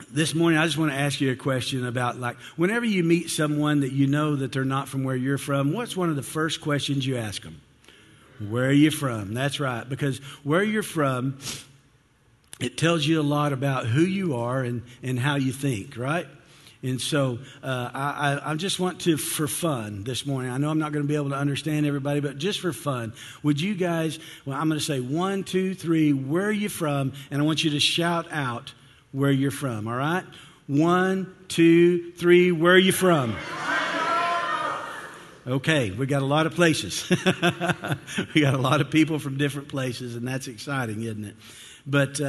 This morning, I just want to ask you a question about, like, whenever you meet someone that you know that they're not from where you're from, what's one of the first questions you ask them? Where are you from? That's right, because where you're from, it tells you a lot about who you are and how you think, right? And so I just want to, for fun this morning, I know I'm not going to be able to understand everybody, but just for fun, would you guys, I'm going to say 1, 2, 3, where are you from? And I want you to shout out where you're from, all right? 1, 2, 3, where are you from? Okay, we got a lot of places. We got a lot of people from different places, and that's exciting, isn't it? But,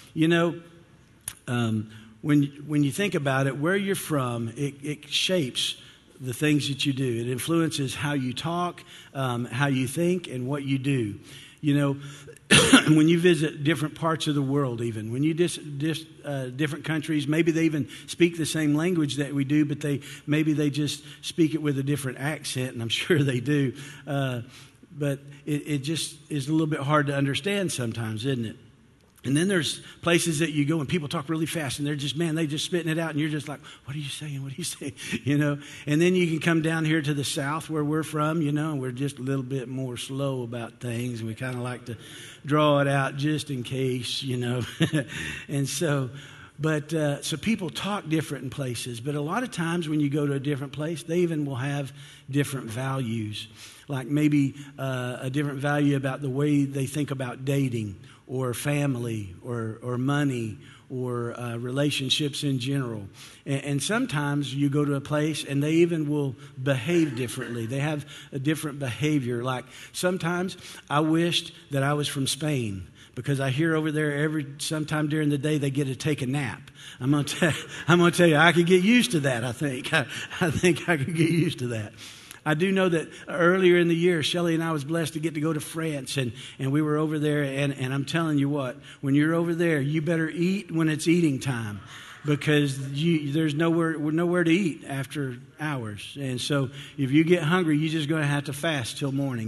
when you think about it, where you're from, it shapes the things that you do. It influences how you talk, how you think, and what you do. You know, when you visit different parts of the world, even when you different countries, maybe they even speak the same language that we do, but maybe they just speak it with a different accent, and I'm sure they do. But it just is a little bit hard to understand sometimes, isn't it? And then there's places that you go and people talk really fast and they're just, they just spitting it out and you're just like, what are you saying? What are you saying? You know, and then you can come down here to the south where we're from, and we're just a little bit more slow about things. And we kind of like to draw it out just in case, And so, so people talk different in places. But a lot of times when you go to a different place, they even will have different values. Like maybe a different value about the way they think about dating, or family, or money, or relationships in general. And sometimes you go to a place and they even will behave differently. They have a different behavior. Like sometimes I wished that I was from Spain, because I hear over there sometime during the day they get to take a nap. I'm going to tell you, I could get used to that, I think. I think I could get used to that. I do know that earlier in the year, Shelley and I was blessed to get to go to France, and we were over there, and I'm telling you what, when you're over there, you better eat when it's eating time, because there's nowhere to eat after hours. And so if you get hungry, you're just going to have to fast till morning.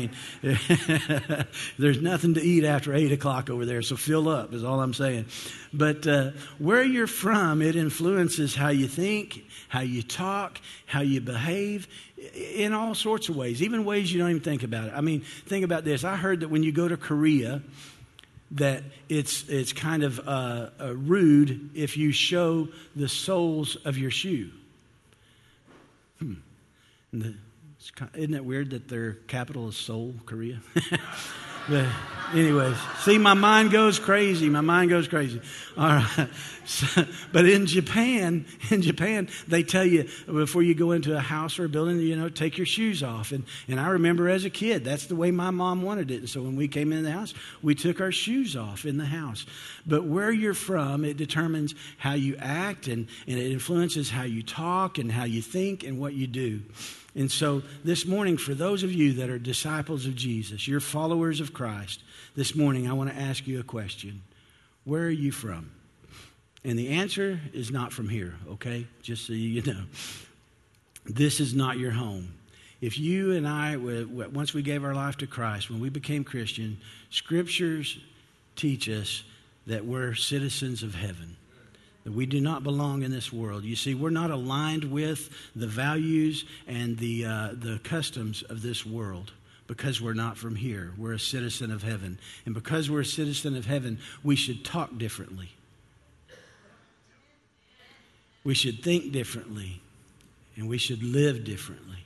There's nothing to eat after 8 o'clock over there, so fill up is all I'm saying. But where you're from, it influences how you think, how you talk, how you behave, in all sorts of ways, even ways you don't even think about it. Think about this. I heard that when you go to Korea, that it's kind of rude if you show the soles of your shoe. Isn't it weird that their capital is Seoul, Korea? But anyways, see, my mind goes crazy. All right. But in Japan, they tell you before you go into a house or a building, take your shoes off. And I remember as a kid, that's the way my mom wanted it. And so when we came in the house, we took our shoes off in the house. But where you're from, it determines how you act, and it influences how you talk and how you think and what you do. And so this morning, for those of you that are disciples of Jesus, you're followers of Christ, this morning I want to ask you a question. Where are you from? And the answer is not from here, okay? Just so you know. This is not your home. If you and I, once we gave our life to Christ, when we became Christian, Scriptures teach us that we're citizens of heaven. That we do not belong in this world. You see, we're not aligned with the values and the customs of this world because we're not from here. We're a citizen of heaven. And because we're a citizen of heaven, we should talk differently. We should think differently. And we should live differently.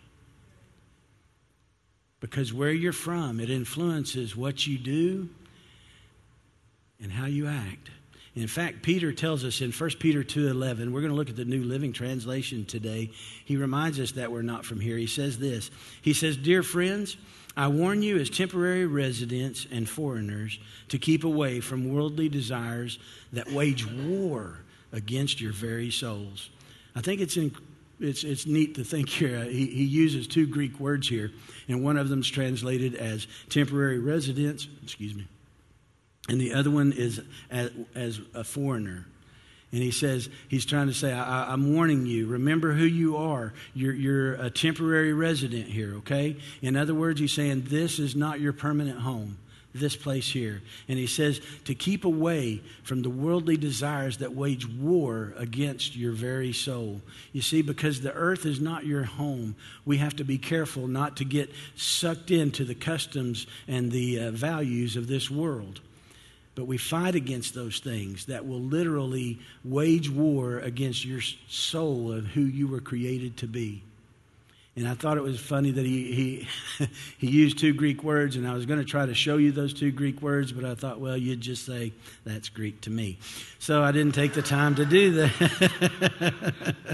Because where you're from, it influences what you do and how you act. In fact, Peter tells us in 1 Peter 2:11, we're going to look at the New Living Translation today. He reminds us that we're not from here. He says this. He says, "Dear friends, I warn you as temporary residents and foreigners to keep away from worldly desires that wage war against your very souls." I think it's neat to think here. He uses two Greek words here, and one of them is translated as temporary residents. And the other one is as a foreigner. And he says, he's trying to say, I'm warning you. Remember who you are. You're a temporary resident here, okay? In other words, he's saying this is not your permanent home. this place here. And he says to keep away from the worldly desires that wage war against your very soul. You see, because the earth is not your home, we have to be careful not to get sucked into the customs and the values of this world. But we fight against those things that will literally wage war against your soul of who you were created to be. And I thought it was funny that he used two Greek words, and I was going to try to show you those two Greek words, but I thought, well, you'd just say, that's Greek to me. So I didn't take the time to do that.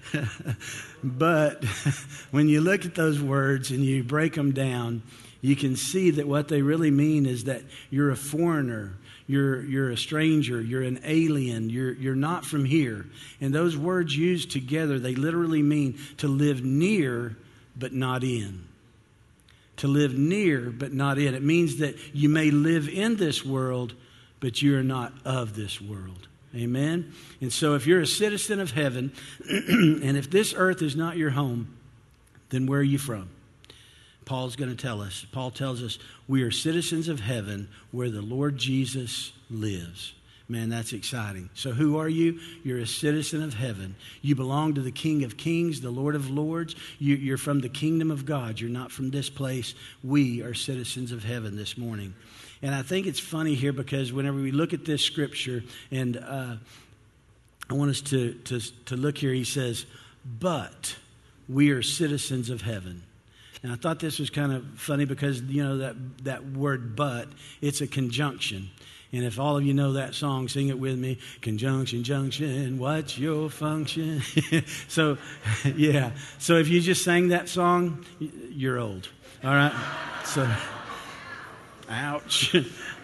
But when you look at those words and you break them down, you can see that what they really mean is that you're a foreigner. You're a stranger, you're an alien, you're not from here. And those words used together, they literally mean to live near but not in. To live near but not in. It means that you may live in this world, but you are not of this world. Amen? And so if you're a citizen of heaven, and if this earth is not your home, then where are you from? Paul's going to tell us. Paul tells us we are citizens of heaven where the Lord Jesus lives. Man, that's exciting. So who are you? You're a citizen of heaven. You belong to the King of Kings, the Lord of Lords. You're from the kingdom of God. You're not from this place. We are citizens of heaven this morning. And I think it's funny here because whenever we look at this scripture, and I want us to look here, he says, but we are citizens of heaven. And I thought this was kind of funny because, you know, that word but, it's a conjunction. And if all of you know that song, sing it with me. Conjunction, junction, what's your function? So, yeah. So if you just sang that song, you're old. All right? So, ouch.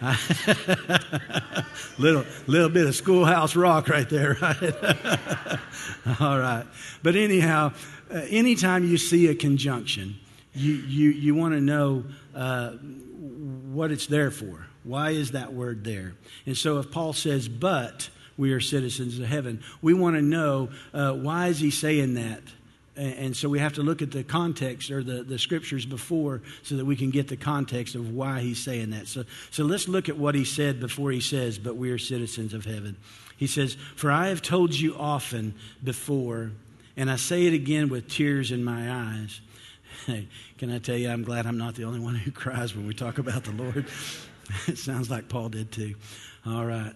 little bit of Schoolhouse Rock right there, right? All right. But anyhow, anytime you see a conjunction, you want to know what it's there for. Why is that word there? And so if Paul says, but we are citizens of heaven, we want to know why is he saying that? And so we have to look at the context or the scriptures before so that we can get the context of why he's saying that. So let's look at what he said before he says, but we are citizens of heaven. He says, for I have told you often before, and I say it again with tears in my eyes. Hey, can I tell you, I'm glad I'm not the only one who cries when we talk about the Lord. It sounds like Paul did too. All right.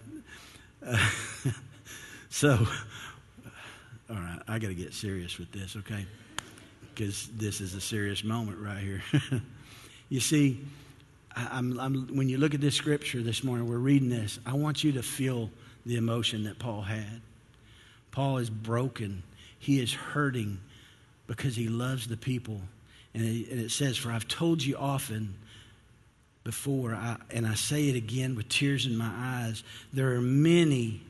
All right, I got to get serious with this, okay? Because this is a serious moment right here. You see, when you look at this scripture this morning, we're reading this. I want you to feel the emotion that Paul had. Paul is broken. He is hurting because he loves the people. And it says, for I've told you often before, and I say it again with tears in my eyes, there are many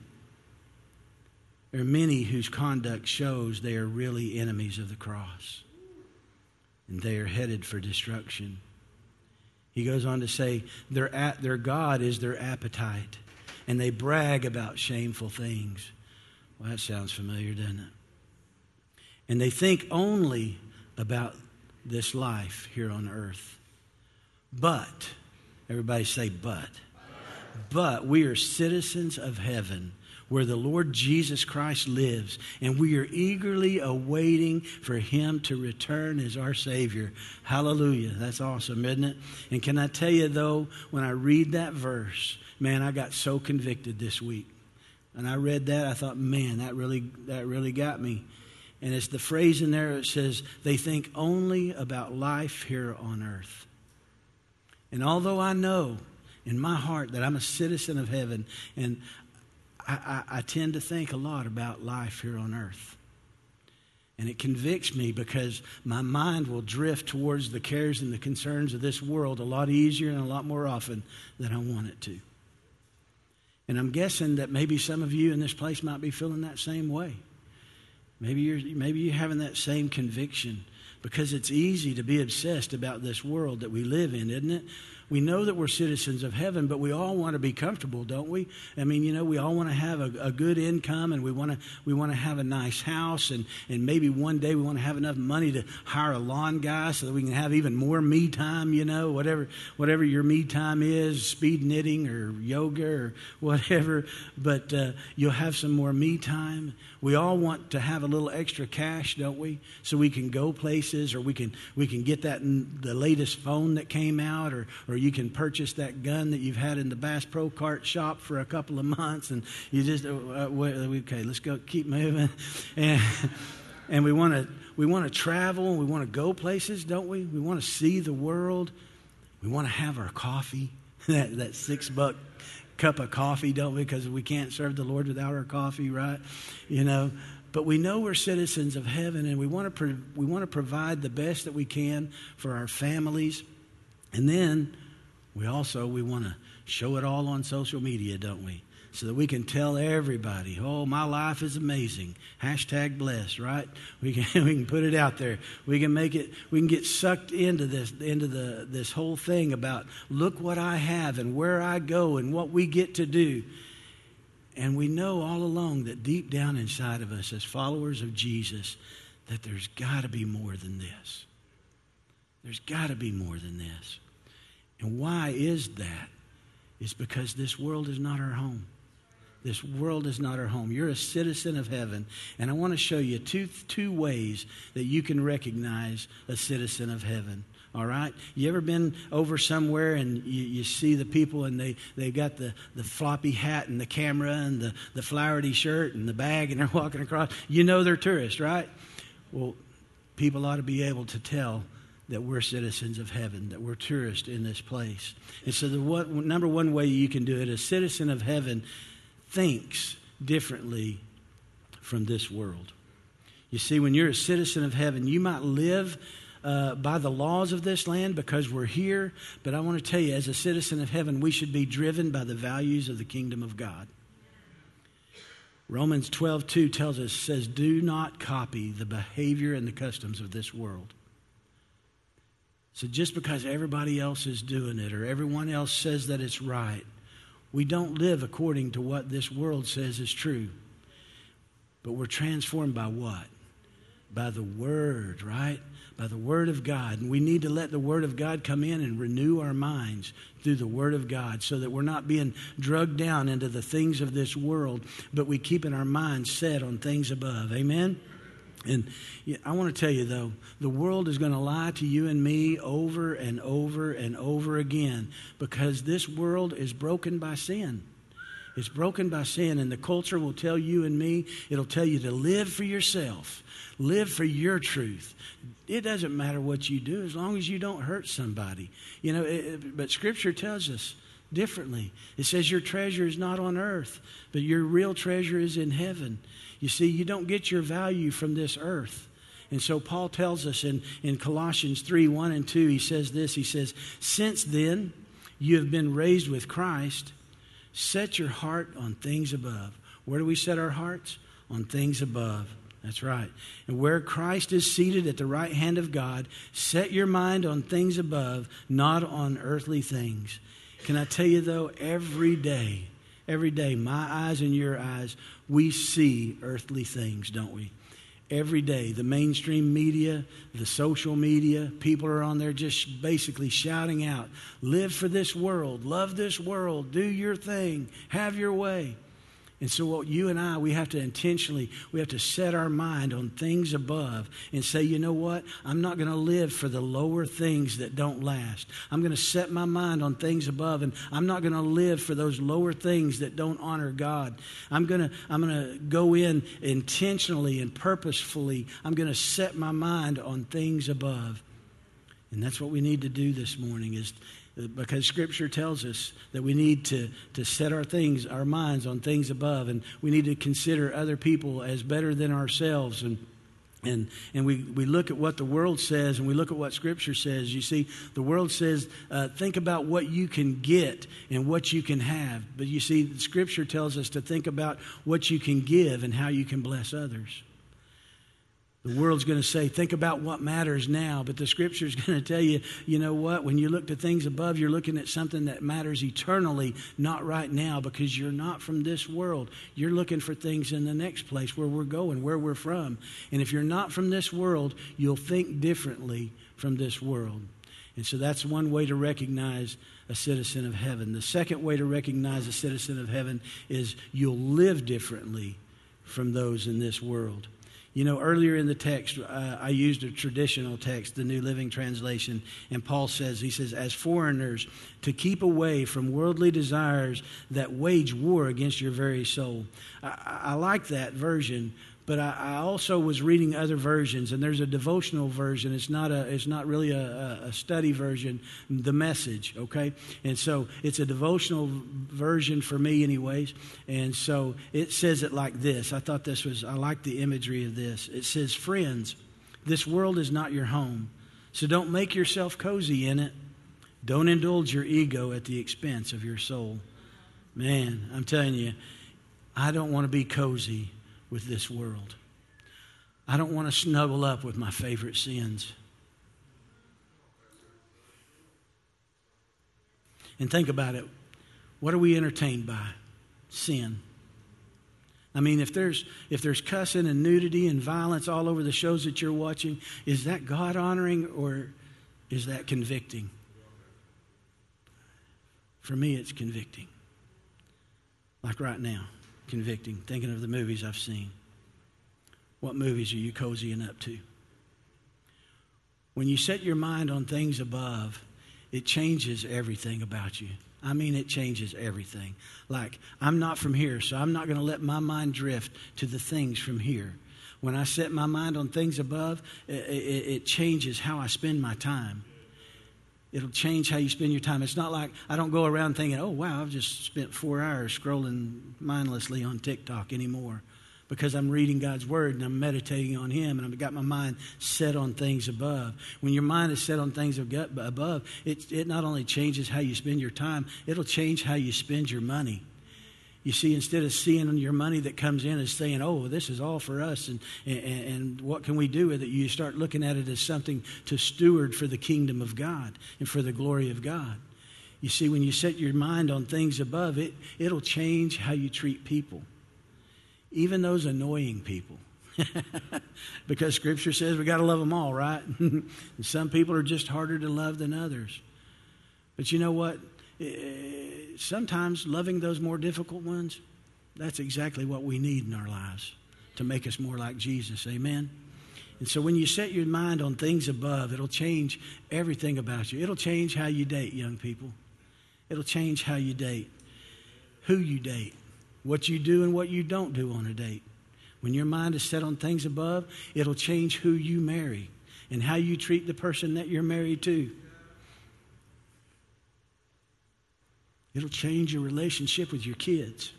whose conduct shows they are really enemies of the cross. And they are headed for destruction. He goes on to say, their God is their appetite. And they brag about shameful things. Well, that sounds familiar, doesn't it? And they think only about this life here on earth. But, everybody say but we are citizens of heaven where the Lord Jesus Christ lives, and we are eagerly awaiting for him to return as our Savior. Hallelujah. That's awesome, isn't it? And can I tell you, though, when I read that verse, man, I got so convicted this week. And I read that, I thought, man, that really got me. And it's the phrase in there that says, they think only about life here on earth. And although I know in my heart that I'm a citizen of heaven, and I tend to think a lot about life here on earth. And it convicts me because my mind will drift towards the cares and the concerns of this world a lot easier and a lot more often than I want it to. And I'm guessing that maybe some of you in this place might be feeling that same way. Maybe you're having that same conviction because it's easy to be obsessed about this world that we live in, isn't it? we know that we're citizens of heaven, but we all want to be comfortable, don't we? I mean, we all want to have a good income, and we want to have a nice house, and maybe one day we want to have enough money to hire a lawn guy so that we can have even more me time, whatever your me time is, speed knitting or yoga or whatever, but you'll have some more me time. We all want to have a little extra cash, don't we? So we can go places, or we can get the latest phone that came out, or you can purchase that gun that you've had in the Bass Pro Kart shop for a couple of months, and you just okay, let's go, keep moving, and we want to travel, and we want to go places, don't we? We want to see the world. We want to have our coffee, that $6 cup of coffee, don't we? Because we can't serve the Lord without our coffee, right? But we know we're citizens of heaven, and we want to provide the best that we can for our families, and then we want to show it all on social media, don't we? So that we can tell everybody, oh, my life is amazing. #blessed, right? We can put it out there. We can get sucked into this whole thing about look what I have and where I go and what we get to do. And we know all along that deep down inside of us as followers of Jesus that there's got to be more than this. There's got to be more than this. And why is that? It's because this world is not our home. This world is not our home. You're a citizen of heaven. And I want to show you two ways that you can recognize a citizen of heaven. All right? You ever been over somewhere and you see the people and they've got the floppy hat and the camera and the flowery shirt and the bag and they're walking across? You know they're tourists, right? Well, people ought to be able to tell that we're citizens of heaven, that we're tourists in this place. And so the number one way you can do it, a citizen of heaven thinks differently from this world. You see, when you're a citizen of heaven, you might live by the laws of this land because we're here, but I want to tell you, as a citizen of heaven, we should be driven by the values of the kingdom of God. Romans 12:2 says, do not copy the behavior and the customs of this world. So just because everybody else is doing it or everyone else says that it's right, we don't live according to what this world says is true. But we're transformed by what? By the Word, right? By the Word of God. And we need to let the Word of God come in and renew our minds through the Word of God so that we're not being drugged down into the things of this world, but we keeping our minds set on things above. Amen? And I want to tell you, though, the world is going to lie to you and me over and over and over again because this world is broken by sin. It's broken by sin, and the culture will tell you and me, it'll tell you to live for yourself, live for your truth. It doesn't matter what you do as long as you don't hurt somebody. But Scripture tells us differently. It says your treasure is not on earth, but your real treasure is in heaven. You see, you don't get your value from this earth. And so Paul tells us in Colossians 3:1-2, he says this, he says, since then you have been raised with Christ, set your heart on things above. Where do we set our hearts? On things above. That's right. And where Christ is seated at the right hand of God, set your mind on things above, not on earthly things. Can I tell you, though, every day, my eyes and your eyes, we see earthly things, don't we? Every day, the mainstream media, the social media, people are on there just basically shouting out, live for this world, love this world, do your thing, have your way. And so what you and I, we have to set our mind on things above and say, you know what? I'm not going to live for the lower things that don't last. I'm going to set my mind on things above, and I'm not going to live for those lower things that don't honor God. I'm going to go in intentionally and purposefully. I'm going to set my mind on things above. And that's what we need to do this morning, is because Scripture tells us that we need to set our minds on things above, and we need to consider other people as better than ourselves. And we look at what the world says, and we look at what Scripture says. You see, the world says, think about what you can get and what you can have. But you see, Scripture tells us to think about what you can give and how you can bless others. The world's going to say, think about what matters now. But the Scripture's going to tell you, you know what? When you look to things above, you're looking at something that matters eternally, not right now, because you're not from this world. You're looking for things in the next place where we're going, where we're from. And if you're not from this world, you'll think differently from this world. And so that's one way to recognize a citizen of heaven. The second way to recognize a citizen of heaven is you'll live differently from those in this world. You know, earlier in the text, I used a traditional text, the New Living Translation, and Paul says, he says, as foreigners, to keep away from worldly desires that wage war against your very soul. I like that version, but I also was reading other versions, and there's a devotional version. It's not really a study version, the Message, okay? And so it's a devotional version for me anyways. And so it says it like this. I like the imagery of this. It says, friends, this world is not your home, so don't make yourself cozy in it. Don't indulge your ego at the expense of your soul. Man, I'm telling you, I don't want to be cozy with this world. I don't want to snuggle up with my favorite sins. And think about it. What are we entertained by? Sin. I mean, if there's cussing and nudity and violence all over the shows that you're watching, is that God honoring or is that convicting? For me, it's convicting. Like right now. Convicting, thinking of the movies I've seen. What movies are you cozying up to? When you set your mind on things above, it changes everything about you. I mean, it changes everything. Like, I'm not from here, so I'm not going to let my mind drift to the things from here. When I set my mind on things above, it changes how I spend my time. It'll change how you spend your time. It's not like I don't go around thinking, oh, wow, I've just spent 4 hours scrolling mindlessly on TikTok anymore, because I'm reading God's Word and I'm meditating on Him and I've got my mind set on things above. When your mind is set on things above, it not only changes how you spend your time, it'll change how you spend your money. You see, instead of seeing your money that comes in as saying, oh, this is all for us and what can we do with it, you start looking at it as something to steward for the kingdom of God and for the glory of God. You see, when you set your mind on things above, it'll change how you treat people, even those annoying people. Because Scripture says we got to love them all, right? And some people are just harder to love than others. But you know what? Sometimes loving those more difficult ones, that's exactly what we need in our lives to make us more like Jesus. Amen? And so when you set your mind on things above, it'll change everything about you. It'll change how you date, young people. It'll change how you date, who you date, what you do and what you don't do on a date. When your mind is set on things above, it'll change who you marry and how you treat the person that you're married to. It'll change your relationship with your kids.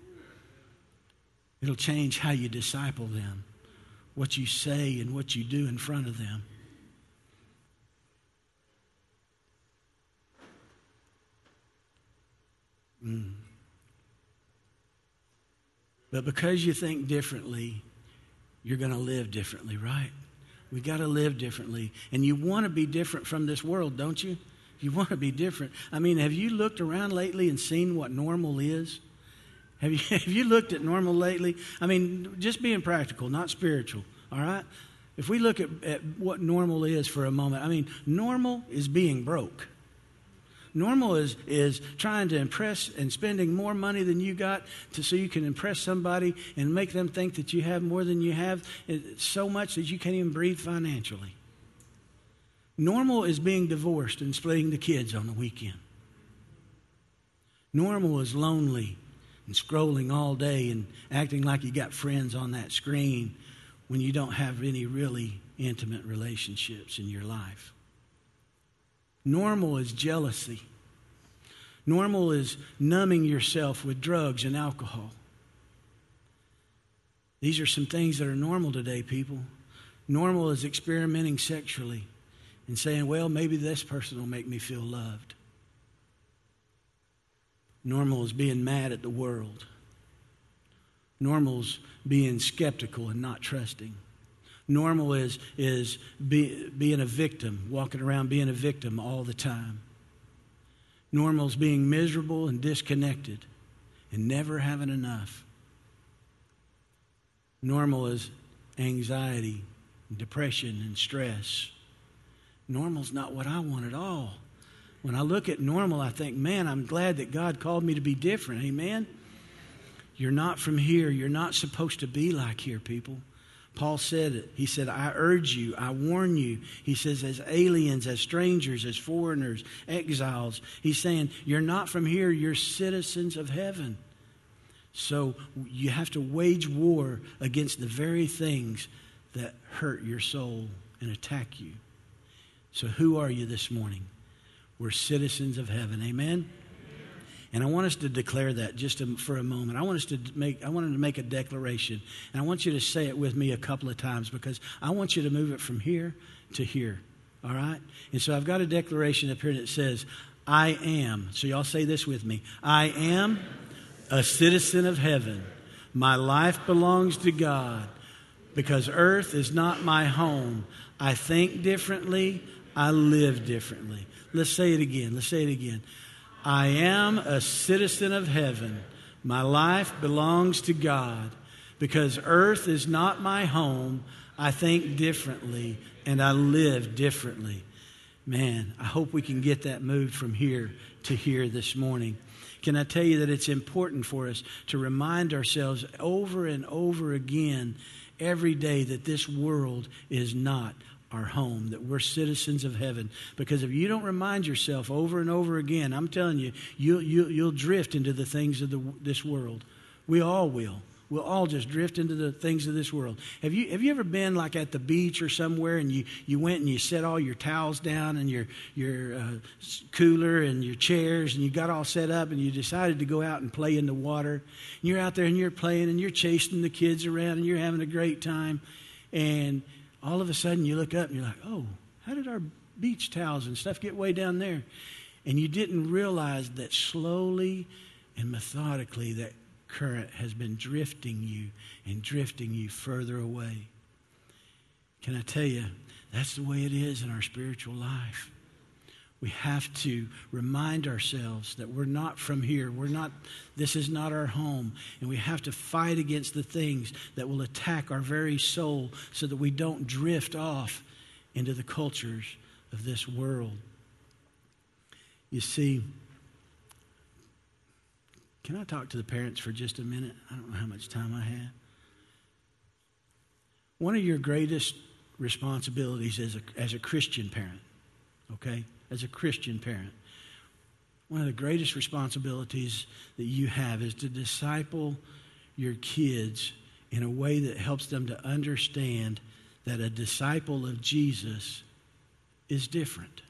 It'll change how you disciple them, what you say and what you do in front of them. But because you think differently, you're going to live differently, right? We got to live differently. And you want to be different from this world, don't you? You want to be different. I mean, have you looked around lately and seen what normal is? Have you looked at normal lately? I mean, just being practical, not spiritual, all right? If we look at what normal is for a moment, I mean, normal is being broke. Normal is trying to impress and spending more money than you got so you can impress somebody and make them think that you have more than you have, so much that you can't even breathe financially. Normal is being divorced and splitting the kids on the weekend. Normal is lonely and scrolling all day and acting like you got friends on that screen when you don't have any really intimate relationships in your life. Normal is jealousy. Normal is numbing yourself with drugs and alcohol. These are some things that are normal today, people. Normal is experimenting sexually and saying, well, maybe this person will make me feel loved. Normal is being mad at the world. Normal is being skeptical and not trusting. Normal is being a victim, walking around being a victim all the time. Normal is being miserable and disconnected and never having enough. Normal is anxiety, and depression, and stress. Normal's not what I want at all. When I look at normal, I think, man, I'm glad that God called me to be different. Amen? You're not from here. You're not supposed to be like here, people. Paul said it. He said, I urge you, I warn you. He says, as aliens, as strangers, as foreigners, exiles. He's saying, you're not from here. You're citizens of heaven. So you have to wage war against the very things that hurt your soul and attack you. So who are you this morning? We're citizens of heaven. Amen? And I want us to declare that just for a moment. I wanted to make a declaration. And I want you to say it with me a couple of times because I want you to move it from here to here. All right? And so I've got a declaration up here that says, I am. So y'all say this with me. I am a citizen of heaven. My life belongs to God because earth is not my home. I think differently. I live differently. Let's say it again. Let's say it again. I am a citizen of heaven. My life belongs to God. Because earth is not my home, I think differently and I live differently. Man, I hope we can get that moved from here to here this morning. Can I tell you that it's important for us to remind ourselves over and over again every day that this world is not our home, that we're citizens of heaven. Because if you don't remind yourself over and over again, I'm telling you, you'll drift into the things of this world. We all will. We'll all just drift into the things of this world. Have you ever been like at the beach or somewhere and you went and you set all your towels down and your cooler and your chairs and you got all set up and you decided to go out and play in the water. And you're out there and you're playing and you're chasing the kids around and you're having a great time. And all of a sudden you look up and you're like, oh, how did our beach towels and stuff get way down there? And you didn't realize that slowly and methodically that current has been drifting you further away. Can I tell you, that's the way it is in our spiritual life. We have to remind ourselves that we're not from here. This is not our home. And we have to fight against the things that will attack our very soul so that we don't drift off into the cultures of this world. You see, can I talk to the parents for just a minute? I don't know how much time I have. One of your greatest responsibilities as a Christian parent, okay? As a Christian parent, one of the greatest responsibilities that you have is to disciple your kids in a way that helps them to understand that a disciple of Jesus is different.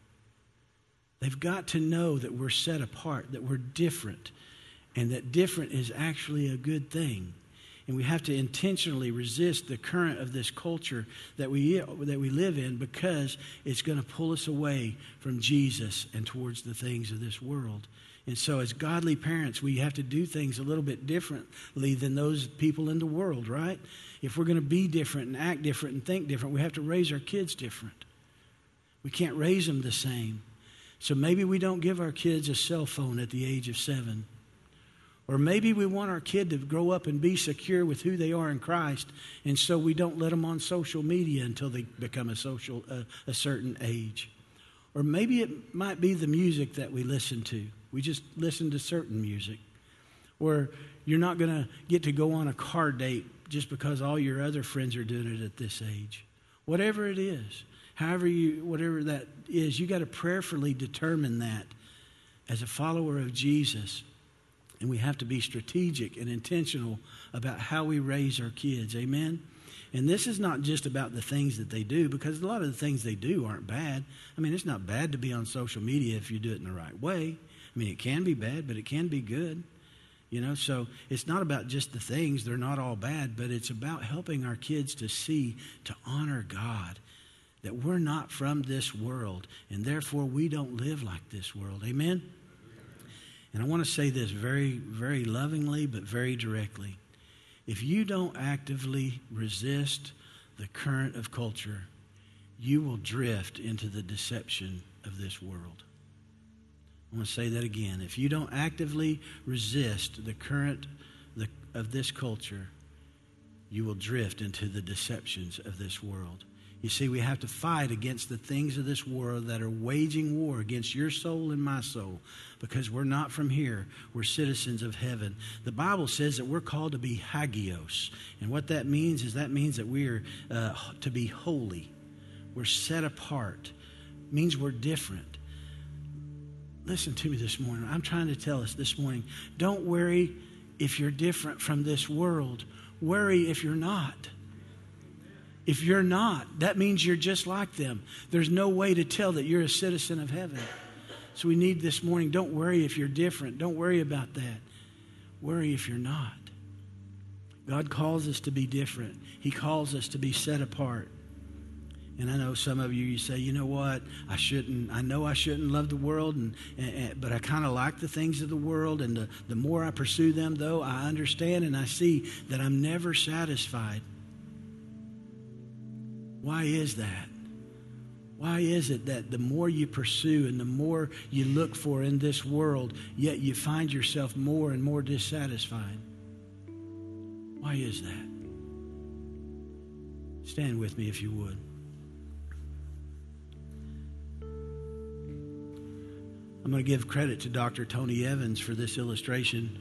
They've got to know that we're set apart, that we're different, and that different is actually a good thing. And we have to intentionally resist the current of this culture that we live in because it's going to pull us away from Jesus and towards the things of this world. And so as godly parents, we have to do things a little bit differently than those people in the world, right? If we're going to be different and act different and think different, we have to raise our kids different. We can't raise them the same. So maybe we don't give our kids a cell phone at the age of 7. Or maybe we want our kid to grow up and be secure with who they are in Christ, and so we don't let them on social media until they become a certain age. Or maybe it might be the music that we listen to. We just listen to certain music. Or you're not going to get to go on a car date just because all your other friends are doing it at this age. Whatever it is, whatever that is, you got to prayerfully determine that as a follower of Jesus. And we have to be strategic and intentional about how we raise our kids. Amen? And this is not just about the things that they do, because a lot of the things they do aren't bad. I mean, it's not bad to be on social media if you do it in the right way. I mean, it can be bad, but it can be good. You know, so it's not about just the things. They're not all bad, but it's about helping our kids to see, to honor God, that we're not from this world, and therefore we don't live like this world. Amen? And I want to say this very, very lovingly, but very directly. If you don't actively resist the current of culture, you will drift into the deception of this world. I want to say that again. If you don't actively resist the current of this culture, you will drift into the deceptions of this world. You see, we have to fight against the things of this world that are waging war against your soul and my soul, because we're not from here. We're citizens of heaven. The Bible says that we're called to be hagios. And what that means is that we are to be holy. We're set apart. It means we're different. Listen to me this morning. I'm trying to tell us this morning, don't worry if you're different from this world. Worry if you're not. If you're not, that means you're just like them. There's no way to tell that you're a citizen of heaven. So we need this morning, don't worry if you're different. Don't worry about that. Worry if you're not. God calls us to be different. He calls us to be set apart. And I know some of you say, you know what, I know I shouldn't love the world, but I kind of like the things of the world, and the more I pursue them, though, I understand and I see that I'm never satisfied. Why is that? Why is it that the more you pursue and the more you look for in this world, yet you find yourself more and more dissatisfied? Why is that? Stand with me if you would. I'm going to give credit to Dr. Tony Evans for this illustration,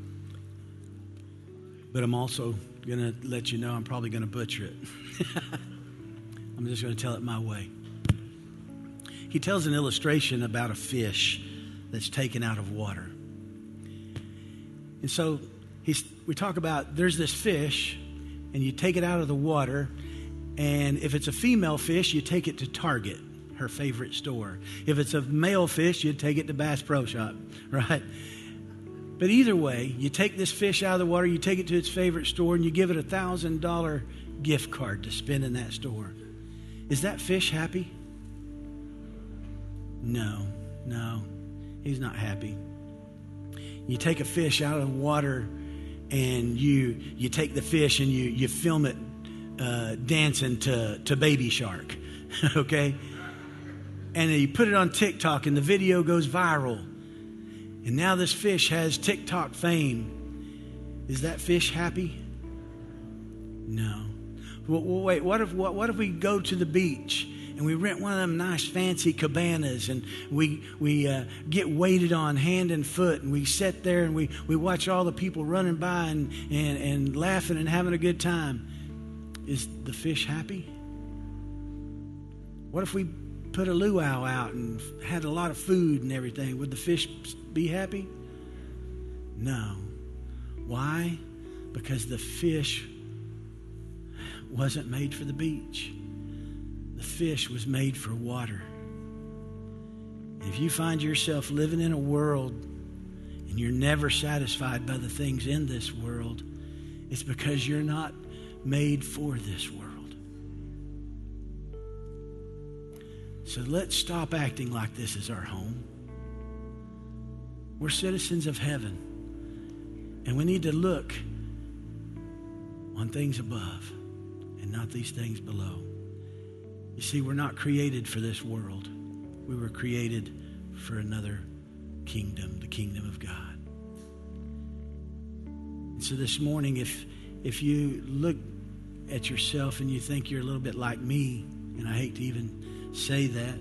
but I'm also going to let you know I'm probably going to butcher it. I'm just going to tell it my way. He tells an illustration about a fish that's taken out of water. And so we talk about there's this fish, and you take it out of the water, and if it's a female fish, you take it to Target, her favorite store. If it's a male fish, you'd take it to Bass Pro Shop, right? But either way, you take this fish out of the water, you take it to its favorite store, and you give it a $1,000 gift card to spend in that store. Is that fish happy? No, he's not happy. You take a fish out of the water, and you take the fish and you film it dancing to Baby Shark, okay? And then you put it on TikTok, and the video goes viral. And now this fish has TikTok fame. Is that fish happy? No. Well, wait, what if we go to the beach and we rent one of them nice fancy cabanas, and we get waited on hand and foot, and we sit there and we watch all the people running by and laughing and having a good time? Is the fish happy? What if we put a luau out and had a lot of food and everything? Would the fish be happy? No. Why? Because the fish wasn't made for the beach. The fish was made for water. If you find yourself living in a world and you're never satisfied by the things in this world, it's because you're not made for this world. So let's stop acting like this is our home. We're citizens of heaven, and we need to look on things above and not these things below. You see, we're not created for this world. We were created for another kingdom, the kingdom of God. And so this morning, if you look at yourself and you think you're a little bit like me, and I hate to even say that,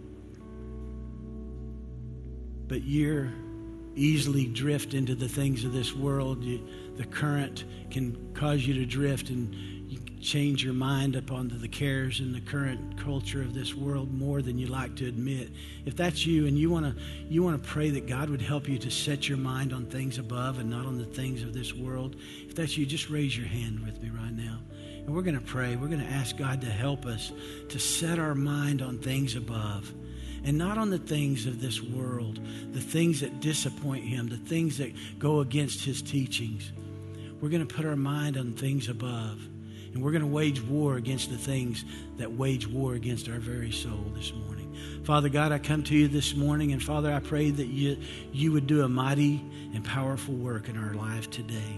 but you're easily drift into the things of this world. The current can cause you to drift, and you change your mind upon the cares and the current culture of this world more than you like to admit. If that's you, and you want to pray that God would help you to set your mind on things above and not on the things of this world, if that's you, just raise your hand with me right now. And we're going to pray. We're going to ask God to help us to set our mind on things above and not on the things of this world, the things that disappoint Him, the things that go against His teachings. We're going to put our mind on things above, and we're going to wage war against the things that wage war against our very soul this morning. Father God, I come to you this morning, and Father, I pray that you would do a mighty and powerful work in our life today.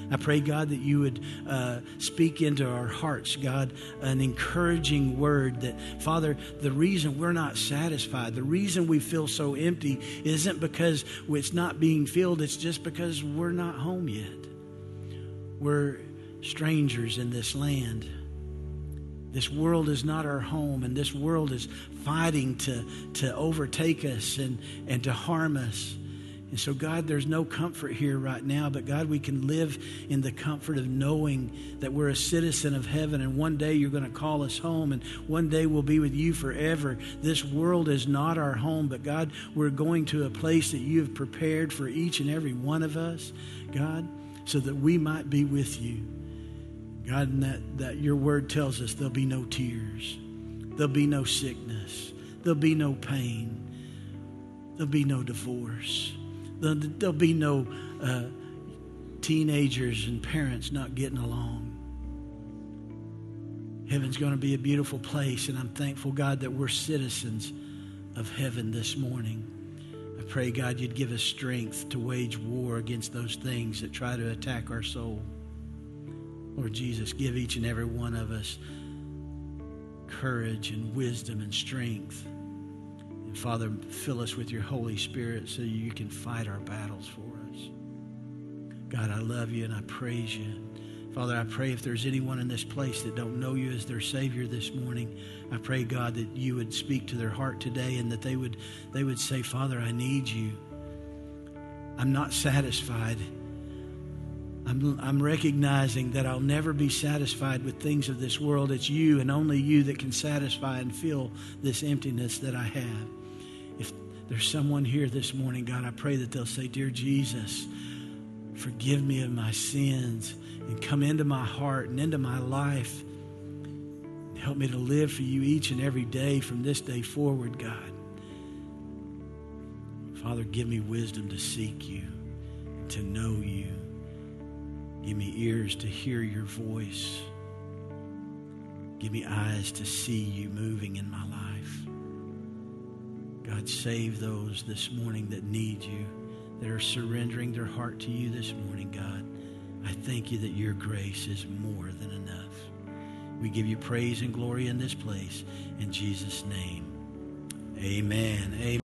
I pray, God, that you would speak into our hearts, God, an encouraging word that, Father, the reason we're not satisfied, the reason we feel so empty isn't because it's not being filled, it's just because we're not home yet. We're strangers in this land. This world is not our home, and this world is fighting to overtake us and to harm us. And so, God, there's no comfort here right now, but God, we can live in the comfort of knowing that we're a citizen of heaven, and one day you're going to call us home, and one day we'll be with you forever. This world is not our home, but God, we're going to a place that you have prepared for each and every one of us, God, so that we might be with you. God, and that your word tells us there'll be no tears, there'll be no sickness, there'll be no pain, there'll be no divorce. There'll be no teenagers and parents not getting along. Heaven's going to be a beautiful place, and I'm thankful, God, that we're citizens of heaven this morning. I pray, God, you'd give us strength to wage war against those things that try to attack our soul. Lord Jesus, give each and every one of us courage and wisdom and strength. And Father, fill us with your Holy Spirit so you can fight our battles for us. God, I love you and I praise you. Father, I pray if there's anyone in this place that don't know you as their Savior this morning, I pray, God, that you would speak to their heart today and that they would say, Father, I need you. I'm not satisfied. I'm recognizing that I'll never be satisfied with things of this world. It's you and only you that can satisfy and fill this emptiness that I have. If there's someone here this morning, God, I pray that they'll say, Dear Jesus, forgive me of my sins and come into my heart and into my life. Help me to live for you each and every day from this day forward, God. Father, give me wisdom to seek you and to know you. Give me ears to hear your voice. Give me eyes to see you moving in my life. God, save those this morning that need you, that are surrendering their heart to you this morning, God. I thank you that your grace is more than enough. We give you praise and glory in this place. In Jesus' name, amen. Amen.